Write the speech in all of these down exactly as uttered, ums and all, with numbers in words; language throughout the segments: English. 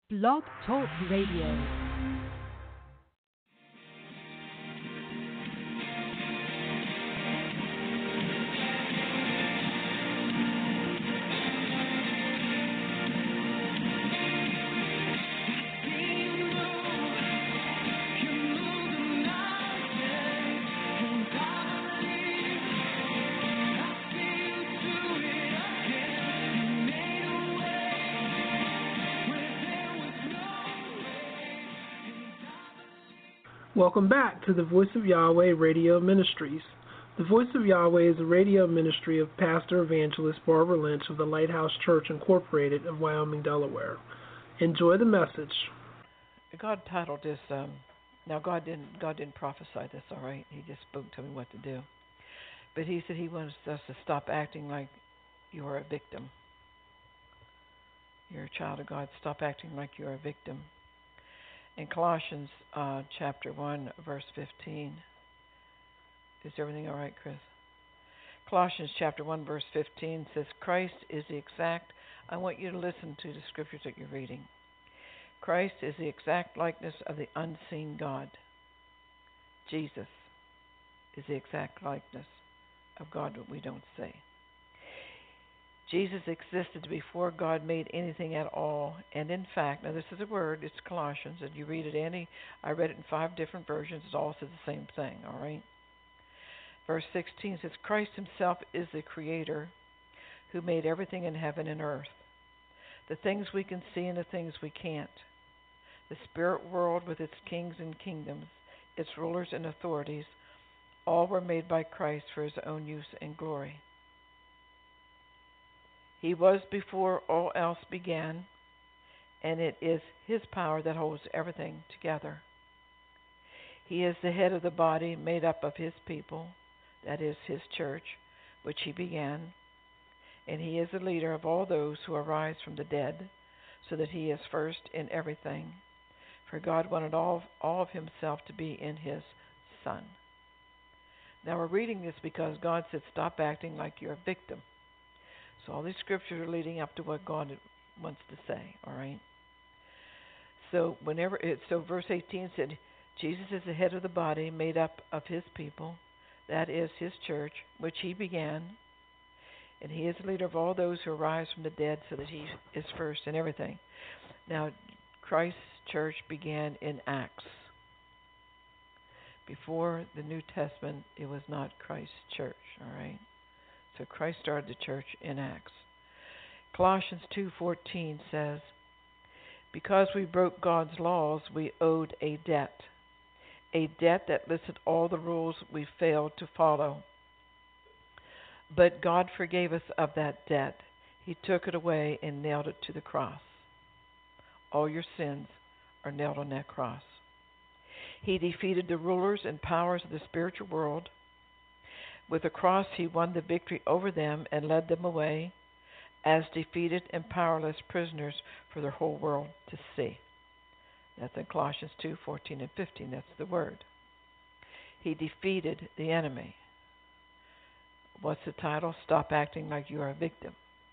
Blog Talk Radio. Welcome back to the Voice of Yahweh Radio Ministries. The Voice of Yahweh is a radio ministry of Pastor Evangelist Barbara Lynch of the Lighthouse Church Incorporated of Wyoming, Delaware. Enjoy the message. God titled this, um, now God didn't God didn't prophesy this, all right? He just spoke to me what to do. But he said he wants us to stop acting like you're a victim. You're a child of God. Stop acting like you're a victim. In Colossians uh, chapter one, verse fifteen. Is everything all right, Chris? Colossians chapter one, verse fifteen says, Christ is the exact, I want you to listen to the scriptures that you're reading. Christ is the exact likeness of the unseen God. Jesus is the exact likeness of God that we don't see. Jesus existed before God made anything at all, and in fact, now this is a word, it's Colossians, and you read it any, I read it in five different versions, it all says the same thing, all right? Verse sixteen says, Christ himself is the creator who made everything in heaven and earth, the things we can see and the things we can't, the spirit world with its kings and kingdoms, its rulers and authorities, all were made by Christ for his own use and glory. He was before all else began, and it is his power that holds everything together. He is the head of the body made up of his people, that is his church, which he began, and he is the leader of all those who arise from the dead, so that he is first in everything. For God wanted all, all of himself to be in his Son. Now we're reading this because God said, stop acting like you're a victim. So all these scriptures are leading up to what God wants to say, all right? So whenever it, so verse eighteen said, Jesus is the head of the body made up of his people, that is his church, which he began, and he is the leader of all those who arise from the dead, so that he is first in everything. Now, Christ's church began in Acts. Before the New Testament, it was not Christ's church, all right? So Christ started the church in Acts. Colossians two fourteen says, because we broke God's laws, we owed a debt. A debt that listed all the rules we failed to follow. But God forgave us of that debt. He took it away and nailed it to the cross. All your sins are nailed on that cross. He defeated the rulers and powers of the spiritual world. With the cross, he won the victory over them and led them away as defeated and powerless prisoners for the whole world to see. That's in Colossians two fourteen and fifteen. That's the word. He defeated the enemy. What's the title? Stop acting like you are a victim.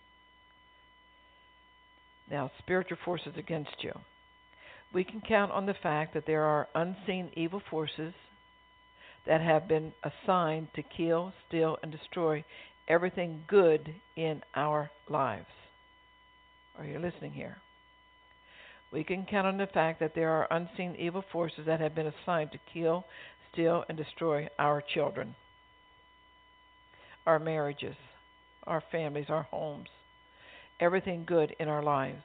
Now, spiritual forces against you. We can count on the fact that there are unseen evil forces that have been assigned to kill, steal, and destroy everything good in our lives. Are you listening here? We can count on the fact that there are unseen evil forces that have been assigned to kill, steal, and destroy our children, our marriages, our families, our homes, everything good in our lives.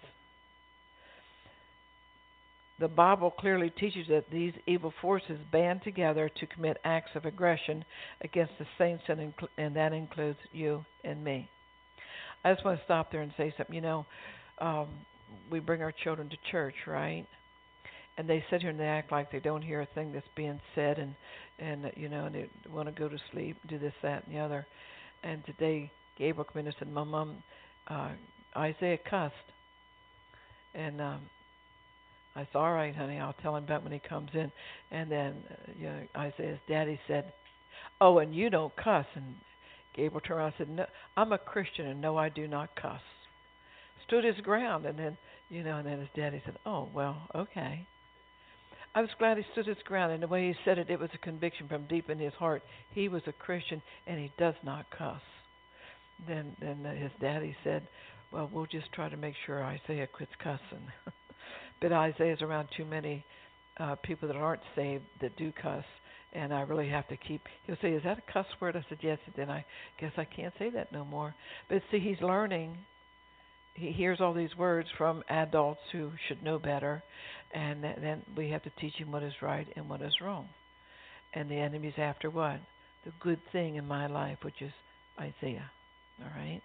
The Bible clearly teaches that these evil forces band together to commit acts of aggression against the saints, and, incl- and that includes you and me. I just want to stop there and say something. You know, um, we bring our children to church, right? And they sit here and they act like they don't hear a thing that's being said, and, and you know, they want to go to sleep, do this, that, and the other. And today, Gabriel came in and said, Mom, Mom, uh, Isaiah cussed. And um, I said, all right, honey, I'll tell him about when he comes in. And then uh, you know, Isaiah's daddy said, oh, and you don't cuss. And Gabriel turned around and said, no, I'm a Christian, and no, I do not cuss. stood his ground. And then, you know, and then his daddy said, oh, well, okay. I was glad he stood his ground, and the way he said it, it was a conviction from deep in his heart. He was a Christian, and he does not cuss. Then, then his daddy said, well, we'll just try to make sure Isaiah quits cussing. But Isaiah's around too many uh, people that aren't saved that do cuss, and I really have to keep. He'll say, is that a cuss word? I said, yes. And then I guess I can't say that no more. But see, he's learning. He hears all these words from adults who should know better, and then we have to teach him what is right and what is wrong. And the enemy's after what? The good thing in my life, which is Isaiah. All right?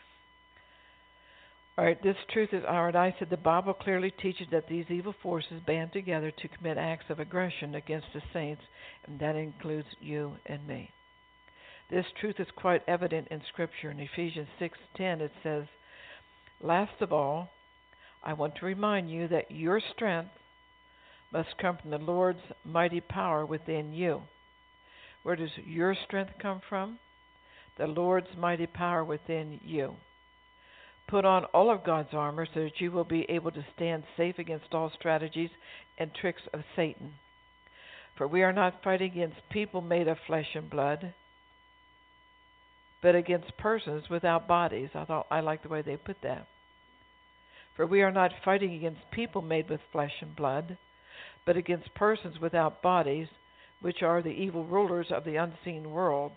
All right, this truth is, all right, I said the Bible clearly teaches that these evil forces band together to commit acts of aggression against the saints, and that includes you and me. This truth is quite evident in Scripture. In Ephesians six ten, it says, last of all, I want to remind you that your strength must come from the Lord's mighty power within you. Where does your strength come from? The Lord's mighty power within you. Put on all of God's armor so that you will be able to stand safe against all strategies and tricks of Satan. For we are not fighting against people made of flesh and blood, but against persons without bodies. I thought I liked the way they put that. For we are not fighting against people made with flesh and blood, but against persons without bodies, which are the evil rulers of the unseen world.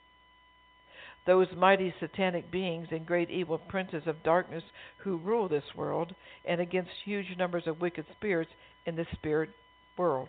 Those mighty satanic beings and great evil princes of darkness who rule this world, and against huge numbers of wicked spirits in the spirit world.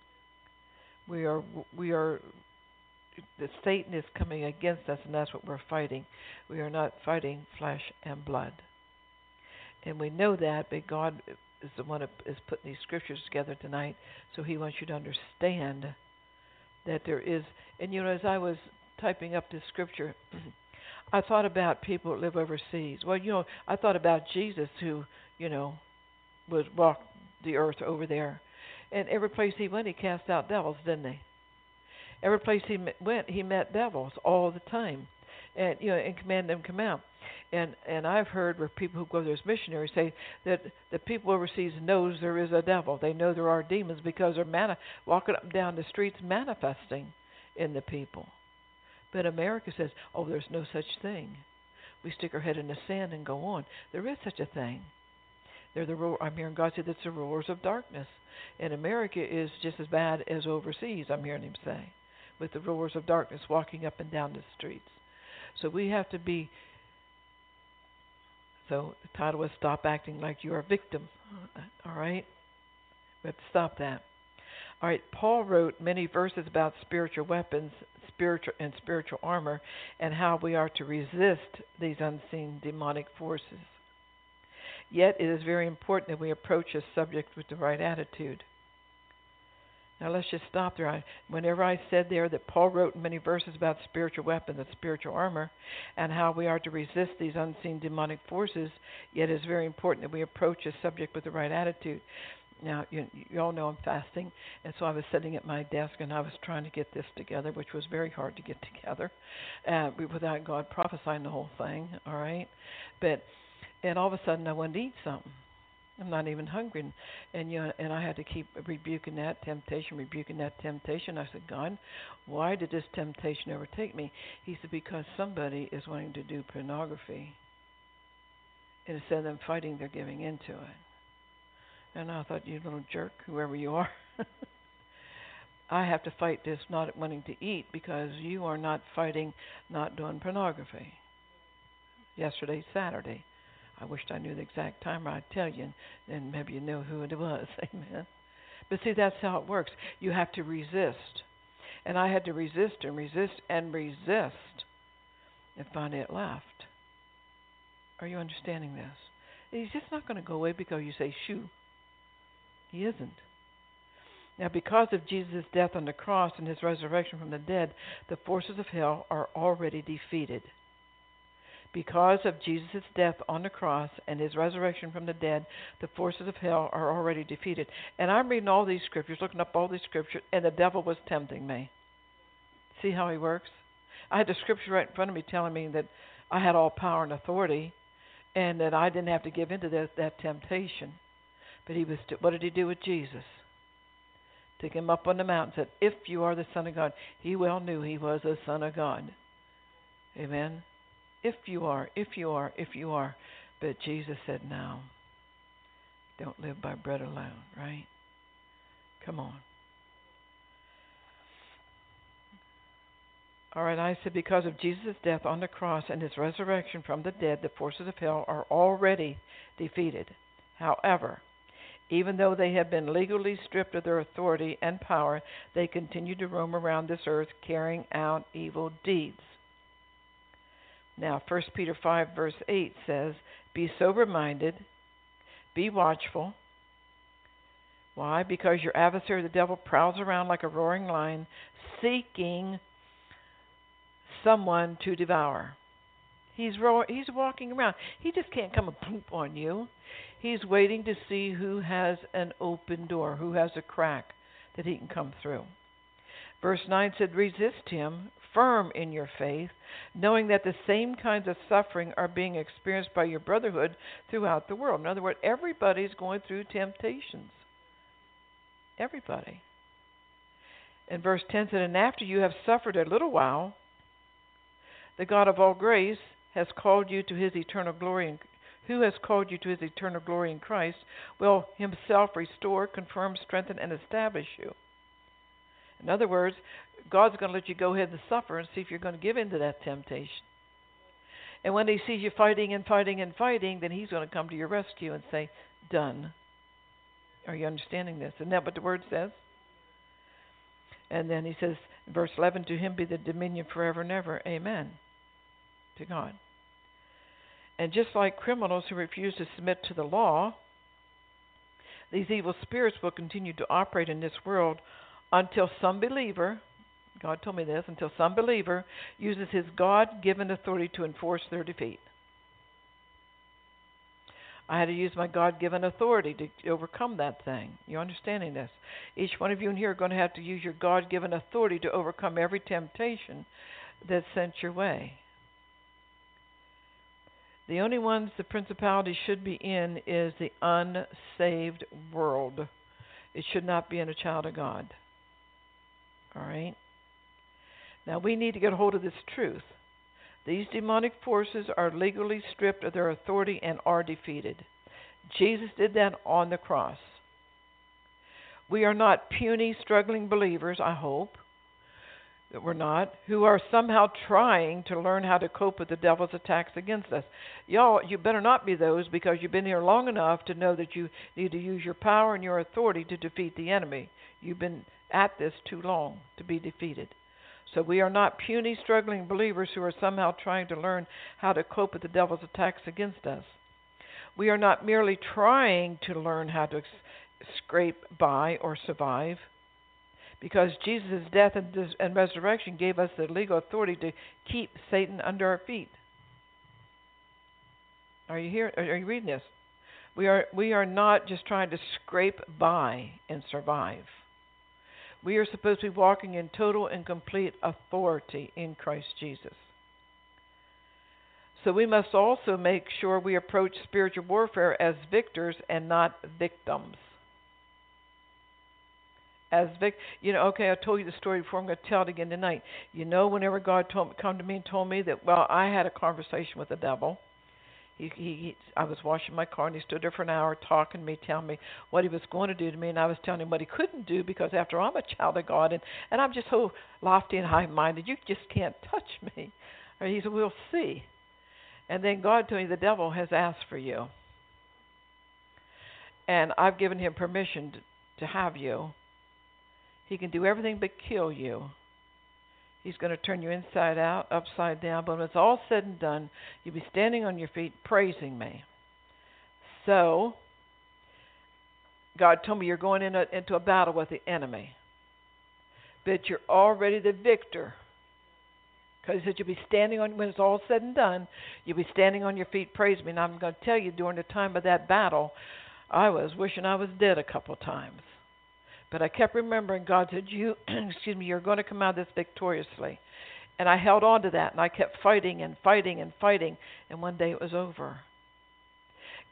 We are, we are, the Satan is coming against us, and that's what we're fighting. We are not fighting flesh and blood. And we know that, but God is the one who is putting these scriptures together tonight, so He wants you to understand that there is, and you know, as I was typing up this scripture, I thought about people that live overseas. Well, you know, I thought about Jesus who, you know, would walk the earth over there. And every place He went, He cast out devils, didn't He? Every place He went, He met devils all the time. And, you know, and command them to come out. And and I've heard where people who go there as missionaries say that the people overseas knows there is a devil. They know there are demons because they're mani- walking up and down the streets manifesting in the people. But America says, oh, there's no such thing. We stick our head in the sand and go on. There is such a thing. They're the I'm hearing God say that's the rulers of darkness. And America is just as bad as overseas, I'm hearing Him say, with the rulers of darkness walking up and down the streets. So we have to be, so the title is Stop Acting Like You're a Victim. All right? We have to stop that. All right, Paul wrote many verses about spiritual weapons, spiritual and spiritual armor, and how we are to resist these unseen demonic forces. Yet it is very important that we approach this subject with the right attitude. Now let's just stop there. I, whenever I said there that Paul wrote many verses about spiritual weapons and spiritual armor and how we are to resist these unseen demonic forces, yet it is very important that we approach this subject with the right attitude. Now, you, you all know I'm fasting, and so I was sitting at my desk and I was trying to get this together, which was very hard to get together uh, without God prophesying the whole thing, all right? But, and all of a sudden I wanted to eat something. I'm not even hungry. And, and, you know, and I had to keep rebuking that temptation, rebuking that temptation. I said, God, why did this temptation overtake me? He said, because somebody is wanting to do pornography. And instead of them fighting, they're giving into it. And I thought, you little jerk, whoever you are. I have to fight this not wanting to eat because you are not fighting not doing pornography. Yesterday's Saturday. I wished I knew the exact time, or I'd tell you, and maybe you know who it was. Amen. But see, that's how it works. You have to resist. And I had to resist and resist and resist. And finally it left. Are you understanding this? He's just not going to go away because you say, shoo. He isn't. Now, because of Jesus' death on the cross and His resurrection from the dead, the forces of hell are already defeated. Because of Jesus' death on the cross and His resurrection from the dead, the forces of hell are already defeated. And I'm reading all these scriptures, looking up all these scriptures, and the devil was tempting me. See how he works? I had the scripture right in front of me telling me that I had all power and authority, and that I didn't have to give in to that, that temptation. But he was. What did he do with Jesus? Took him up on the mountain and said, if you are the Son of God. He well knew he was the Son of God. Amen. If you are, if you are, if you are. But Jesus said, no. Don't live by bread alone, right? Come on. All right, I said, because of Jesus' death on the cross and his resurrection from the dead, the forces of hell are already defeated. However, even though they have been legally stripped of their authority and power, they continue to roam around this earth carrying out evil deeds. Now, First Peter five verse eight says, be sober-minded, be watchful. Why? Because your adversary, the devil, prowls around like a roaring lion, seeking someone to devour. He's ro- he's walking around. He just can't come and poop on you. He's waiting to see who has an open door, who has a crack that he can come through. Verse nine said, resist him, firm in your faith, knowing that the same kinds of suffering are being experienced by your brotherhood throughout the world. In other words, everybody's going through temptations. Everybody. And verse ten said, and after you have suffered a little while, the God of all grace has called you to his eternal glory, and who has called you to his eternal glory in Christ, will himself restore, confirm, strengthen, and establish you. In other words, God's going to let you go ahead and suffer and see if you're going to give in to that temptation. And when he sees you fighting and fighting and fighting, then he's going to come to your rescue and say, done. Are you understanding this? Isn't that what the word says? And then he says, verse eleven, to him be the dominion forever and ever. Amen. To God. And just like criminals who refuse to submit to the law, these evil spirits will continue to operate in this world until some believer, God told me this, until some believer uses his God-given authority to enforce their defeat. I had to use my God-given authority to overcome that thing. You're understanding this? Each one of you in here are going to have to use your God-given authority to overcome every temptation that's sent your way. The only ones the principality should be in is the unsaved world. It should not be in a child of God. All right? Now, we need to get a hold of this truth. These demonic forces are legally stripped of their authority and are defeated. Jesus did that on the cross. We are not puny, struggling believers, I hope that we're not, who are somehow trying to learn how to cope with the devil's attacks against us. Y'all, you better not be those, because you've been here long enough to know that you need to use your power and your authority to defeat the enemy. You've been at this too long to be defeated. So we are not puny, struggling believers who are somehow trying to learn how to cope with the devil's attacks against us. We are not merely trying to learn how to scrape by or survive, because Jesus' death and, and resurrection gave us the legal authority to keep Satan under our feet. Are you here? Are you reading this? We are we are not just trying to scrape by and survive. We are supposed to be walking in total and complete authority in Christ Jesus. So we must also make sure we approach spiritual warfare as victors and not victims. As vic, you know, okay, I told you the story before. I'm going to tell it again tonight. You know, whenever God told come to me and told me that, well, I had a conversation with the devil. He, he, he, I was washing my car, and he stood there for an hour talking to me, telling me what he was going to do to me, and I was telling him what he couldn't do, because after all, I'm a child of God, and, and I'm just so lofty and high-minded, you just can't touch me. Or he said, we'll see. And then God told me, the devil has asked for you, and I've given him permission to, to have you. He can do everything but kill you. He's going to turn you inside out, upside down. But when it's all said and done, you'll be standing on your feet praising me. So, God told me you're going in a, into a battle with the enemy. But you're already the victor. Because he said you'll be standing on, when it's all said and done, you'll be standing on your feet praising me. And I'm going to tell you, during the time of that battle, I was wishing I was dead a couple times. But I kept remembering, God said, you, excuse me, you're going to come out of this victoriously. And I held on to that, and I kept fighting and fighting and fighting. And one day it was over.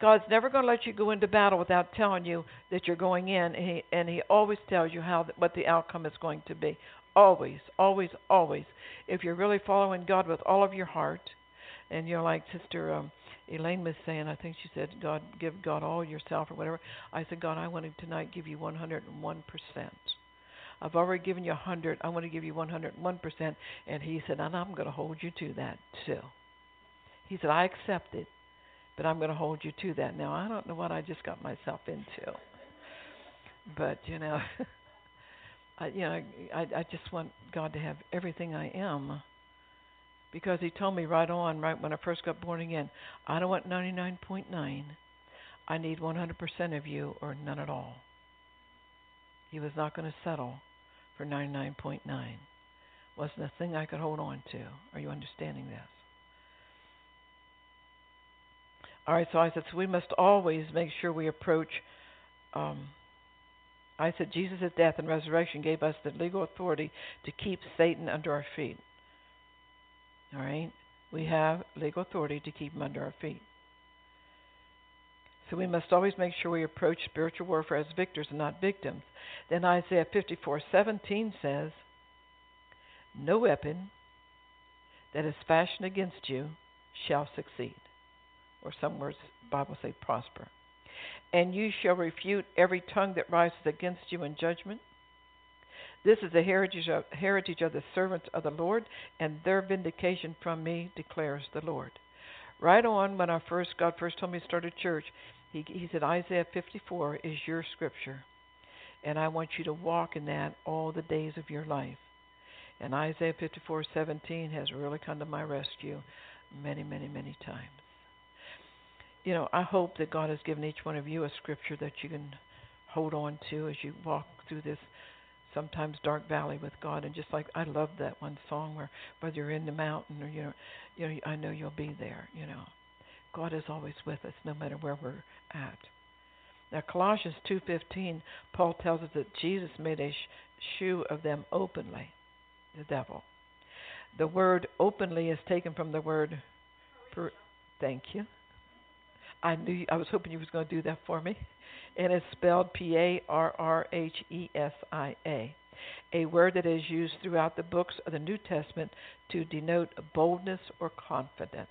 God's never going to let you go into battle without telling you that you're going in, and He, and he always tells you how what the outcome is going to be. Always, always, always. If you're really following God with all of your heart, and you're like Sister um, Elaine was saying, I think she said, God, give God all yourself or whatever. I said, God, I want to tonight give you one hundred one percent. I've already given you one hundred. I want to give you one hundred one percent. And He said, and I'm going to hold you to that too. He said, I accept it, but I'm going to hold you to that. Now, I don't know what I just got myself into. But, you know, I, you know, I, I just want God to have everything I am. Because He told me right on, right when I first got born again, I don't want ninety-nine point nine. I need one hundred percent of you or none at all. He was not going to settle for ninety-nine point nine. Wasn't a thing I could hold on to. Are you understanding this? All right, so I said, so we must always make sure we approach, um, I said, Jesus' death and resurrection gave us the legal authority to keep Satan under our feet. All right? We have legal authority to keep him under our feet. So we must always make sure we approach spiritual warfare as victors and not victims. Then Isaiah fifty-four seventeen says, no weapon that is fashioned against you shall succeed. Or some words, the Bible say prosper. And you shall refute every tongue that rises against you in judgment. This is the heritage of, heritage of the servants of the Lord, and their vindication from me, declares the Lord. Right on, when I first God first told me to start a church, he, he said, Isaiah fifty-four is your scripture, and I want you to walk in that all the days of your life. And Isaiah fifty-four seventeen has really come to my rescue many, many, many times. You know, I hope that God has given each one of you a scripture that you can hold on to as you walk through this sometimes dark valley with God. And just like I love that one song where whether you're in the mountain or you know, you know, I know you'll be there. You know, God is always with us, no matter where we're at. Now, Colossians two fifteen, Paul tells us that Jesus made a sh- shoe of them openly, the devil. The word openly is taken from the word. Per- Thank you. I knew I was hoping you was going to do that for me. And it's spelled P A R R H E S I A, a word that is used throughout the books of the New Testament to denote boldness or confidence.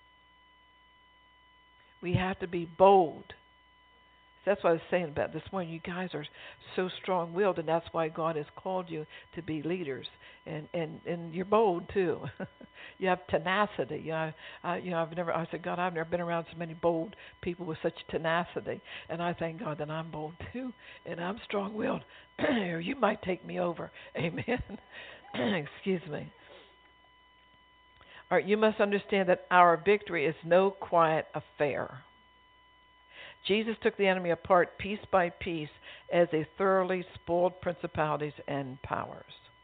We have to be bold. That's what I was saying about this morning. You guys are so strong-willed, and that's why God has called you to be leaders. And and, and you're bold too. You have tenacity. You know, I, you know, I've never. I said, God, I've never been around so many bold people with such tenacity. And I thank God that I'm bold too, and I'm strong-willed. Or you might take me over. Amen. Excuse me. All right, you must understand that our victory is no quiet affair. Jesus took the enemy apart piece by piece as they thoroughly spoiled principalities and powers.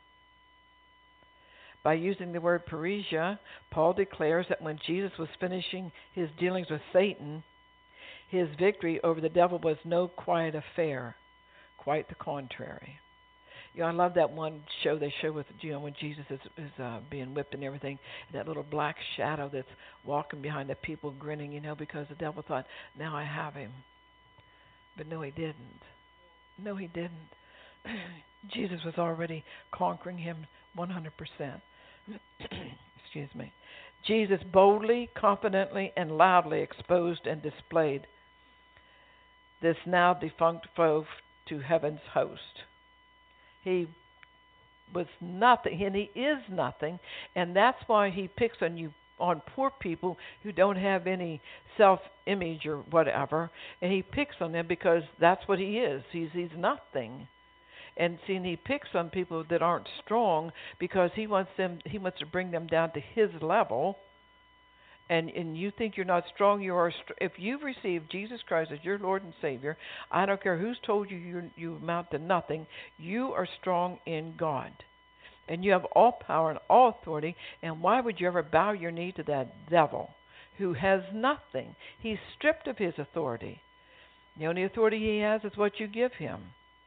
By using the word parousia, Paul declares that when Jesus was finishing his dealings with Satan, his victory over the devil was no quiet affair. Quite the contrary. You know, I love that one show they show with, you know, when Jesus is, is uh, being whipped and everything, that little black shadow that's walking behind the people grinning, you know, because the devil thought, now I have him. But no, he didn't. No, he didn't. Jesus was already conquering him one hundred percent. Excuse me. Jesus boldly, confidently, and loudly exposed and displayed this now defunct foe to heaven's host. He was nothing, and he is nothing, and that's why he picks on you, on poor people who don't have any self-image or whatever, and he picks on them because that's what he is. He's he's nothing, and see, and he picks on people that aren't strong because he wants them. He wants to bring them down to his level. And and you think you're not strong, you are. Str- if you've received Jesus Christ as your Lord and Savior, I don't care who's told you you you amount to nothing. You are strong in God, and you have all power and all authority. And why would you ever bow your knee to that devil, who has nothing? He's stripped of his authority. The only authority he has is what you give him.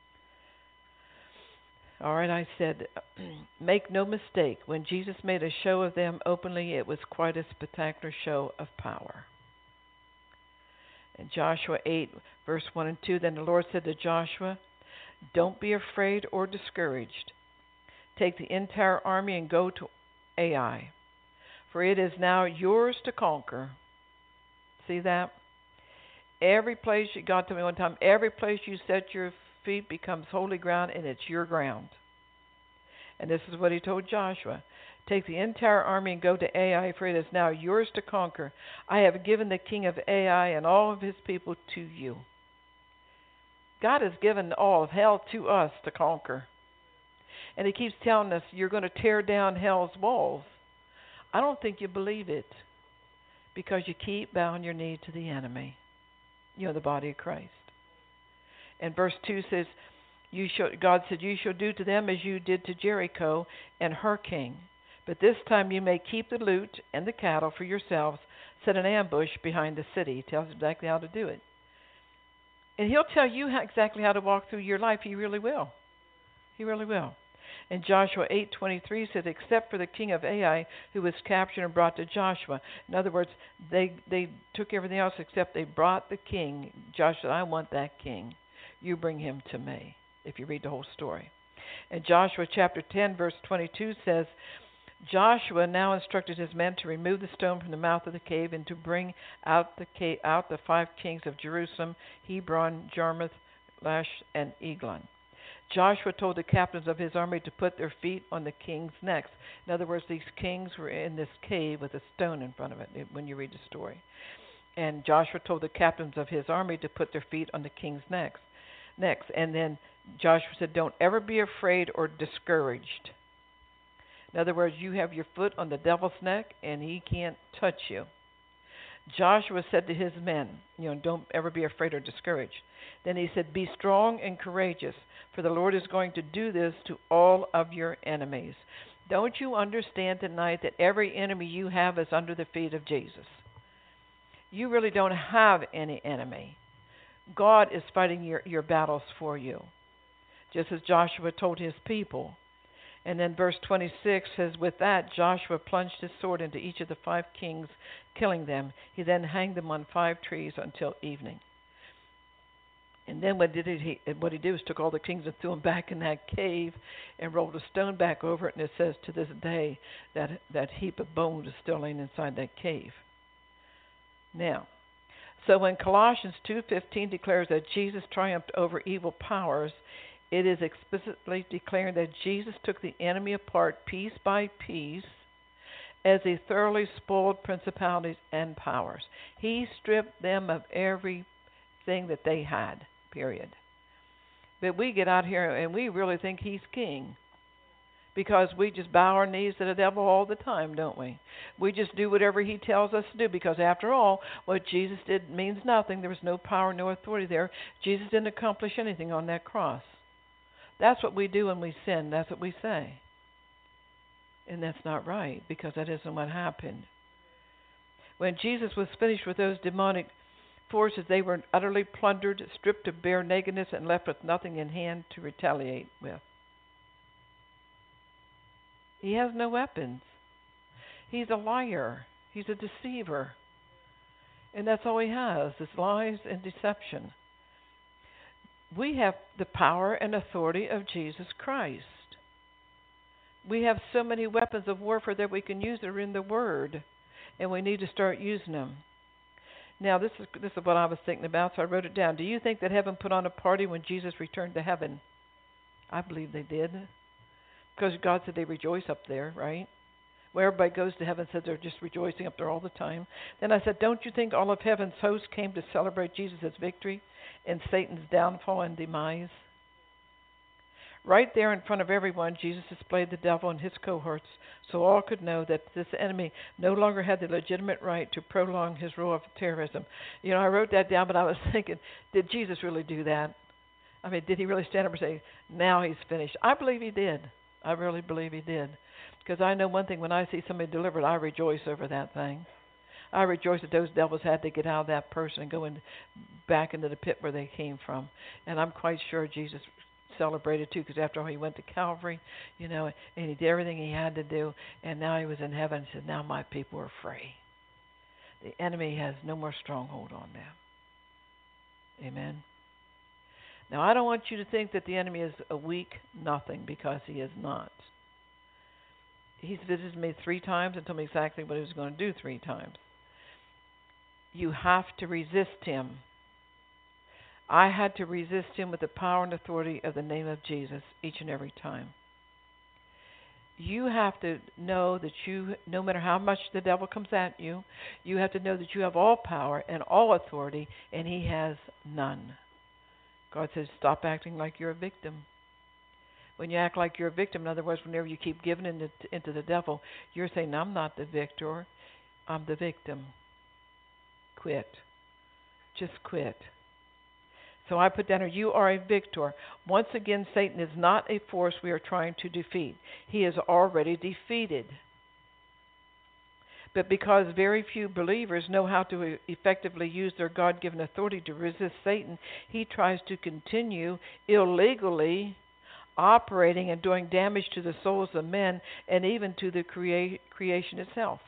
All right, I said, make no mistake, when Jesus made a show of them openly, it was quite a spectacular show of power. In Joshua eight, verse one and two, then the Lord said to Joshua, don't be afraid or discouraged. Take the entire army and go to Ai, for it is now yours to conquer. See that? Every place, God told me one time, every place you set your feet becomes holy ground, and it's your ground. And this is what he told Joshua. Take the entire army and go to Ai, for it is now yours to conquer. I have given the king of Ai and all of his people to you. God has given all of hell to us to conquer. And he keeps telling us, you're going to tear down hell's walls. I don't think you believe it, because you keep bowing your knee to the enemy. You know, the body of Christ. And verse two says, "You shall." God said, you shall do to them as you did to Jericho and her king. But this time you may keep the loot and the cattle for yourselves. Set an ambush behind the city. He tells us exactly how to do it. And he'll tell you how, exactly how to walk through your life. He really will. He really will. And Joshua eight twenty-three says, except for the king of Ai, who was captured and brought to Joshua. In other words, they they took everything else except they brought the king. Joshua said, I want that king. You bring him to me, if you read the whole story. And Joshua chapter ten, verse twenty-two says, Joshua now instructed his men to remove the stone from the mouth of the cave and to bring out the cave, out the five kings of Jerusalem, Hebron, Jarmuth, Lash, and Eglon. Joshua told the captains of his army to put their feet on the king's necks. In other words, these kings were in this cave with a stone in front of it when you read the story. And Joshua told the captains of his army to put their feet on the king's necks. Next, and then Joshua said, don't ever be afraid or discouraged. In other words, you have your foot on the devil's neck and he can't touch you. Joshua said to his men, you know, don't ever be afraid or discouraged. Then he said, be strong and courageous, for the Lord is going to do this to all of your enemies. Don't you understand tonight that every enemy you have is under the feet of Jesus? You really don't have any enemy. God is fighting your, your battles for you, just as Joshua told his people. And then verse twenty-six says, with that, Joshua plunged his sword into each of the five kings, killing them. He then hanged them on five trees until evening. And then what did he? What he did was took all the kings and threw them back in that cave and rolled a stone back over it. And it says to this day that that heap of bones is still laying inside that cave. Now, so when Colossians two fifteen declares that Jesus triumphed over evil powers, it is explicitly declaring that Jesus took the enemy apart piece by piece as he thoroughly spoiled principalities and powers. He stripped them of everything that they had, period. But we get out here and we really think he's king because we just bow our knees to the devil all the time, don't we? We just do whatever he tells us to do because, after all, what Jesus did means nothing. There was no power, no authority there. Jesus didn't accomplish anything on that cross. That's what we do when we sin. That's what we say. And that's not right, because that isn't what happened. When Jesus was finished with those demonic forces, they were utterly plundered, stripped of bare nakedness, and left with nothing in hand to retaliate with. He has no weapons. He's a liar. He's a deceiver. And that's all he has, is lies and deception. We have the power and authority of Jesus Christ. We have so many weapons of warfare that we can use that are in the Word, and we need to start using them. Now, this is this is what I was thinking about, so I wrote it down. Do you think that heaven put on a party when Jesus returned to heaven? I believe they did, because God said they rejoice up there, right? Where everybody goes to heaven says they're just rejoicing up there all the time. Then I said, don't you think all of heaven's hosts came to celebrate Jesus' victory and Satan's downfall and demise? Right there in front of everyone, Jesus displayed the devil and his cohorts so all could know that this enemy no longer had the legitimate right to prolong his rule of terrorism. You know, I wrote that down, but I was thinking, did Jesus really do that? I mean, did he really stand up and say, now he's finished? I believe he did. I really believe he did. Because I know one thing, when I see somebody delivered, I rejoice over that thing. I rejoice that those devils had to get out of that person and go in, back into the pit where they came from. And I'm quite sure Jesus celebrated too, because after all, he went to Calvary, you know, and he did everything he had to do, and now he was in heaven and said, now my people are free. The enemy has no more stronghold on them. Amen. Now, I don't want you to think that the enemy is a weak nothing, because he is not. He's visited me three times and told me exactly what he was going to do three times. You have to resist him. I had to resist him with the power and authority of the name of Jesus each and every time. You have to know that you, no matter how much the devil comes at you, you have to know that you have all power and all authority, and he has none. God says, stop acting like you're a victim. When you act like you're a victim, in other words, whenever you keep giving into, into the devil, you're saying, I'm not the victor, I'm the victim. Quit. Just quit. So I put down here, you are a victor. Once again, Satan is not a force we are trying to defeat. He is already defeated. But because very few believers know how to effectively use their God-given authority to resist Satan, he tries to continue illegally operating and doing damage to the souls of men and even to the crea- creation itself.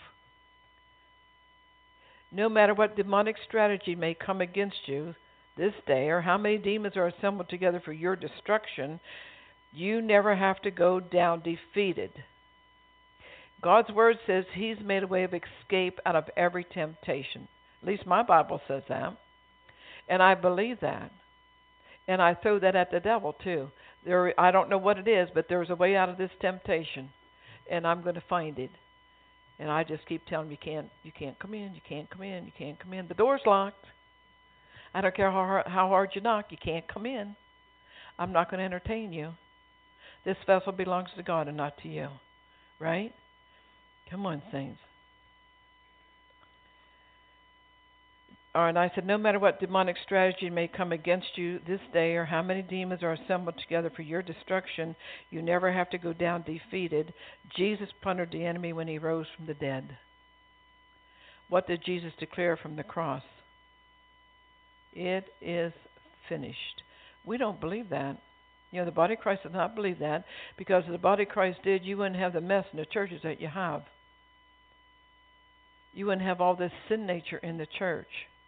No matter what demonic strategy may come against you this day, or how many demons are assembled together for your destruction, you never have to go down defeated. God's word says he's made a way of escape out of every temptation. At least my Bible says that. And I believe that. And I throw that at the devil too. There, I don't know what it is, but there's a way out of this temptation, and I'm going to find it. And I just keep telling him, you can't, you can't come in, you can't come in, you can't come in. The door's locked. I don't care how hard, how hard you knock, you can't come in. I'm not going to entertain you. This vessel belongs to God and not to you. Right? Come on, saints. All right, and I said, no matter what demonic strategy may come against you this day, or how many demons are assembled together for your destruction, you never have to go down defeated. Jesus plundered the enemy when he rose from the dead. What did Jesus declare from the cross? It is finished. We don't believe that. You know, the body of Christ does not believe that, because if the body of Christ did, you wouldn't have the mess in the churches that you have. You wouldn't have all this sin nature in the church.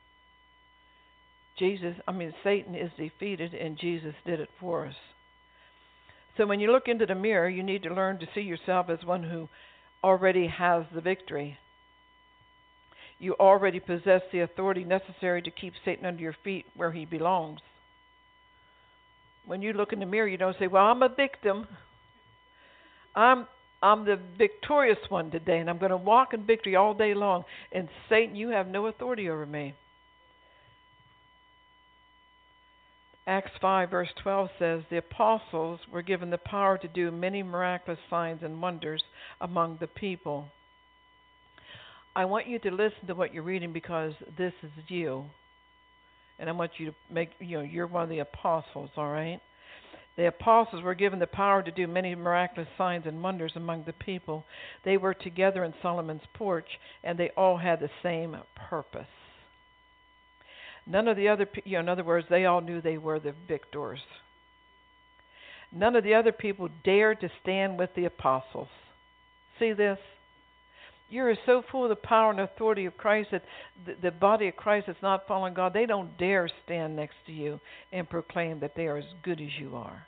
Jesus, I mean, Satan is defeated, and Jesus did it for us. So when you look into the mirror, you need to learn to see yourself as one who already has the victory. You already possess the authority necessary to keep Satan under your feet where he belongs. When you look in the mirror, you don't say, well, I'm a victim. I'm I'm the victorious one today, and I'm going to walk in victory all day long. And Satan, you have no authority over me. Acts five verse twelve says, the apostles were given the power to do many miraculous signs and wonders among the people. I want you to listen to what you're reading, because this is you. And I want you to make, you know, you're one of the apostles, all right? The apostles were given the power to do many miraculous signs and wonders among the people. They were together in Solomon's porch, and they all had the same purpose. None of the other, you know, in other words, they all knew they were the victors. None of the other people dared to stand with the apostles. See this? You're so full of the power and authority of Christ that the, the body of Christ that's not following God, they don't dare stand next to you and proclaim that they are as good as you are.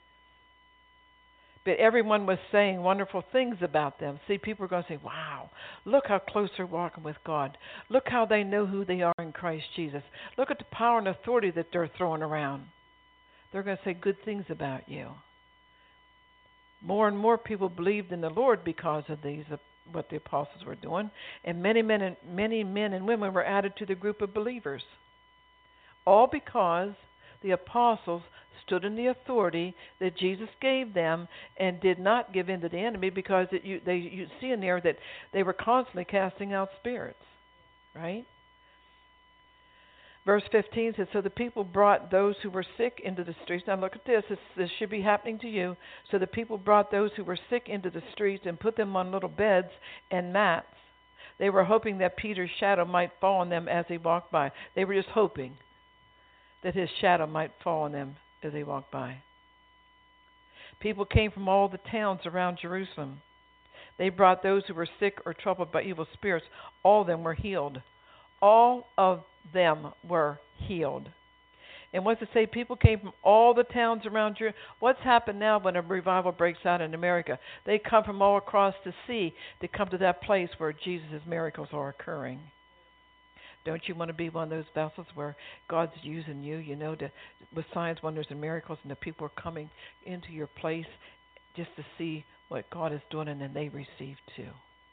But everyone was saying wonderful things about them. See, people are going to say, wow, look how close they're walking with God. Look how they know who they are in Christ Jesus. Look at the power and authority that they're throwing around. They're going to say good things about you. More and more people believed in the Lord because of these, what the apostles were doing, and many men and many men and women were added to the group of believers. All because the apostles stood in the authority that Jesus gave them and did not give in to the enemy, because it, you, they, you see in there that they were constantly casting out spirits, right? Verse fifteen says, so the people brought those who were sick into the streets. Now look at this. this. This should be happening to you. So the people brought those who were sick into the streets and put them on little beds and mats. They were hoping that Peter's shadow might fall on them as he walked by. They were just hoping that his shadow might fall on them as they walked by. People came from all the towns around Jerusalem. They brought those who were sick or troubled by evil spirits. All of them were healed. All of them were healed. And what's it say? People came from all the towns around Jerusalem. What's happened now when a revival breaks out in America? They come from all across the sea to come to that place where Jesus' miracles are occurring. Don't you want to be one of those vessels where God's using you, you know, to, with signs, wonders, and miracles, and the people are coming into your place just to see what God is doing, and then they receive too.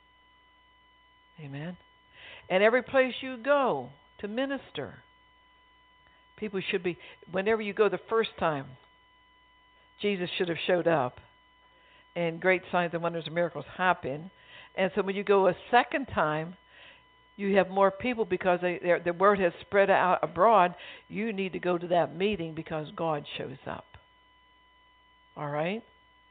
Amen? And every place you go to minister, people should be, whenever you go the first time, Jesus should have showed up, and great signs and wonders and miracles happen. And so when you go a second time, you have more people because they, the word has spread out abroad. You need to go to that meeting because God shows up. All right?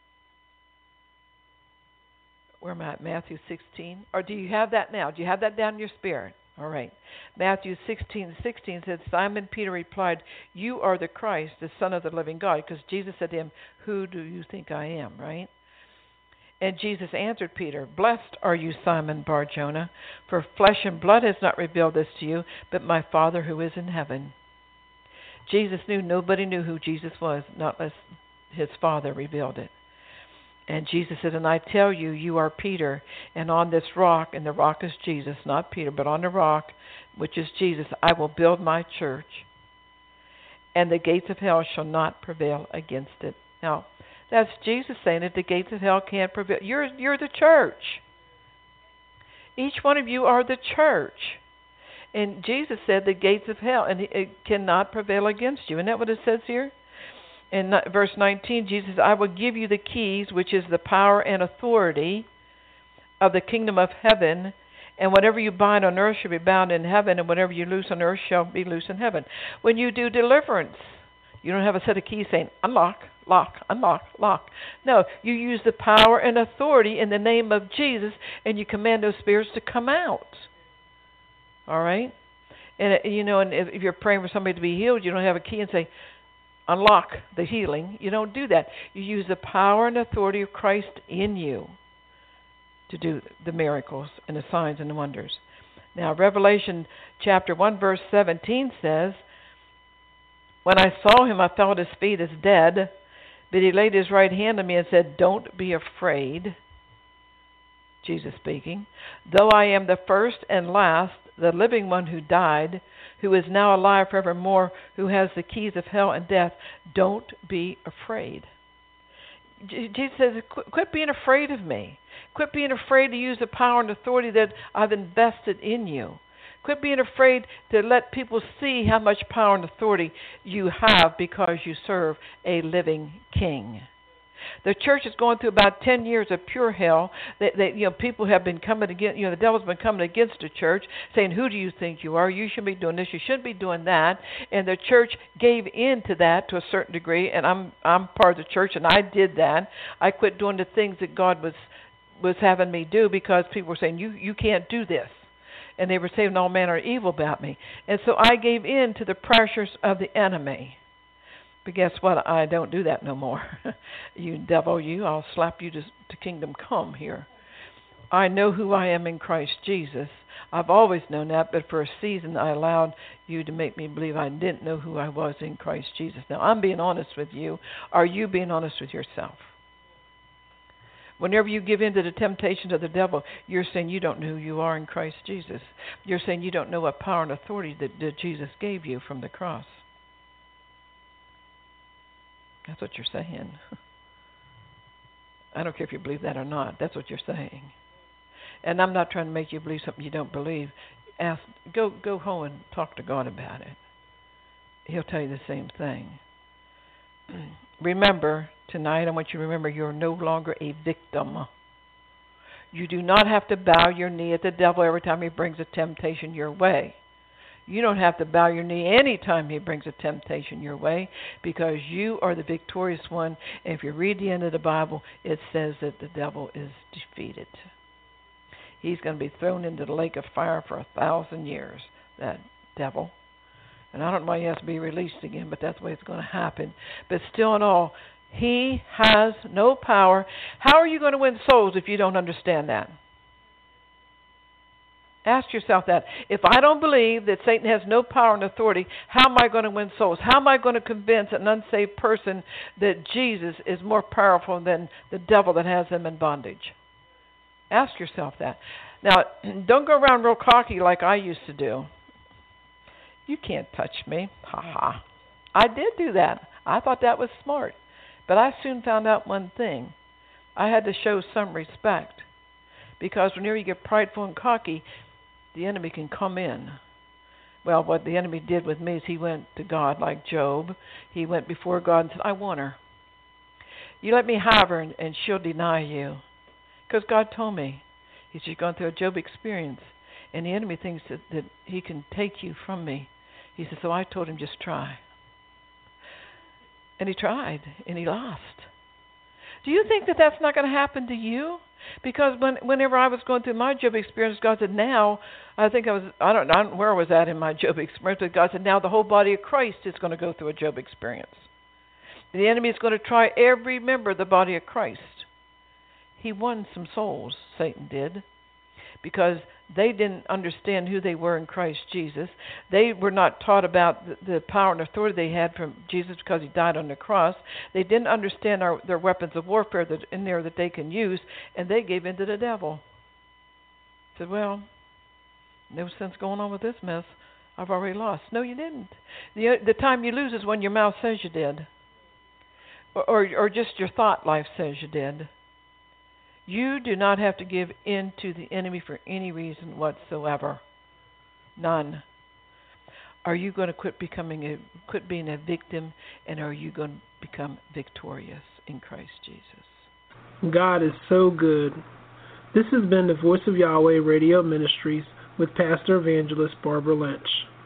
Where am I at? Matthew sixteen? Or do you have that now? Do you have that down in your spirit? All right. Matthew sixteen sixteen said, Simon Peter replied, "You are the Christ, the Son of the living God." Because Jesus said to him, "Who do you think I am?" Right? And Jesus answered Peter, "Blessed are you, Simon Bar-Jonah, for flesh and blood has not revealed this to you, but my Father who is in heaven." Jesus knew nobody knew who Jesus was, not unless his Father revealed it. And Jesus said, "And I tell you, you are Peter, and on this rock," and the rock is Jesus, not Peter, but on the rock, which is Jesus, "I will build my church, and the gates of hell shall not prevail against it." Now, that's Jesus saying that the gates of hell can't prevail. You're, you're the church. Each one of you are the church. And Jesus said the gates of hell, and it cannot prevail against you. Isn't that what it says here? In verse nineteen, Jesus says, "I will give you the keys," which is the power and authority of the kingdom of heaven. "And whatever you bind on earth shall be bound in heaven, and whatever you loose on earth shall be loose in heaven." When you do deliverance, you don't have a set of keys saying, "Unlock, lock, unlock, lock." No, you use the power and authority in the name of Jesus, and you command those spirits to come out. All right? And, you know, and if you're praying for somebody to be healed, you don't have a key and say, "Unlock the healing." You don't do that. You use the power and authority of Christ in you to do the miracles and the signs and the wonders. Now, Revelation chapter one, verse seventeen says, "When I saw him, I fell at his feet as dead, but he laid his right hand on me and said, 'Don't be afraid.'" Jesus speaking. "Though I am the first and last, the living one who died, who is now alive forevermore, who has the keys of hell and death, don't be afraid." Jesus says, quit being afraid of me. Quit being afraid to use the power and authority that I've invested in you. Quit being afraid to let people see how much power and authority you have because you serve a living king. The church is going through about ten years of pure hell. That, that you know, people have been coming against. You know, the devil's been coming against the church, saying, "Who do you think you are? You should be doing this. You shouldn't be doing that." And the church gave in to that to a certain degree. And I'm I'm part of the church, and I did that. I quit doing the things that God was was having me do because people were saying, "You you can't do this," and they were saying all manner of evil about me. And so I gave in to the pressures of the enemy. But guess what? I don't do that no more. You devil, you, I'll slap you to, to kingdom come here. I know who I am in Christ Jesus. I've always known that, but for a season I allowed you to make me believe I didn't know who I was in Christ Jesus. Now, I'm being honest with you. Are you being honest with yourself? Whenever you give in to the temptations of the devil, you're saying you don't know who you are in Christ Jesus. You're saying you don't know what power and authority that, that Jesus gave you from the cross. That's what you're saying. I don't care if you believe that or not. That's what you're saying. And I'm not trying to make you believe something you don't believe. Ask, go, go home and talk to God about it. He'll tell you the same thing. Remember, tonight I want you to remember you're no longer a victim. You do not have to bow your knee at the devil every time he brings a temptation your way. You don't have to bow your knee any time he brings a temptation your way because you are the victorious one. And if you read the end of the Bible, it says that the devil is defeated. He's going to be thrown into the lake of fire for a thousand years, that devil. And I don't know why he has to be released again, but that's the way it's going to happen. But still in all, he has no power. How are you going to win souls if you don't understand that? Ask yourself that. If I don't believe that Satan has no power and authority, how am I going to win souls? How am I going to convince an unsaved person that Jesus is more powerful than the devil that has them in bondage? Ask yourself that. Now, don't go around real cocky like I used to do. You can't touch me. Ha ha. I did do that. I thought that was smart. But I soon found out one thing. I had to show some respect. Because whenever you get prideful and cocky, the enemy can come in. Well, what the enemy did with me is he went to God like Job. He went before God and said, I want her. You let me have her and, and she'll deny you. Because God told me. He's just gone through a Job experience. And the enemy thinks that, that he can take you from me. He said, so I told him, just try. And he tried, and he lost. Do you think that that's not going to happen to you? Because when, whenever I was going through my Job experience, God said, now, I think I was, I don't know where I was at in my Job experience, but God said, now the whole body of Christ is going to go through a Job experience. The enemy is going to try every member of the body of Christ. He won some souls, Satan did, because they didn't understand who they were in Christ Jesus. They were not taught about the, the power and authority they had from Jesus because he died on the cross. They didn't understand our, their weapons of warfare that in there that they can use, and they gave in to the devil. Said, well, no sense going on with this mess. I've already lost. No, you didn't. The, the time you lose is when your mouth says you did, or, or, or just your thought life says you did. You do not have to give in to the enemy for any reason whatsoever. None. Are you going to quit becoming a quit being a victim, and are you going to become victorious in Christ Jesus? God is so good. This has been the Voice of Yahweh Radio Ministries with Pastor Evangelist Barbara Lynch.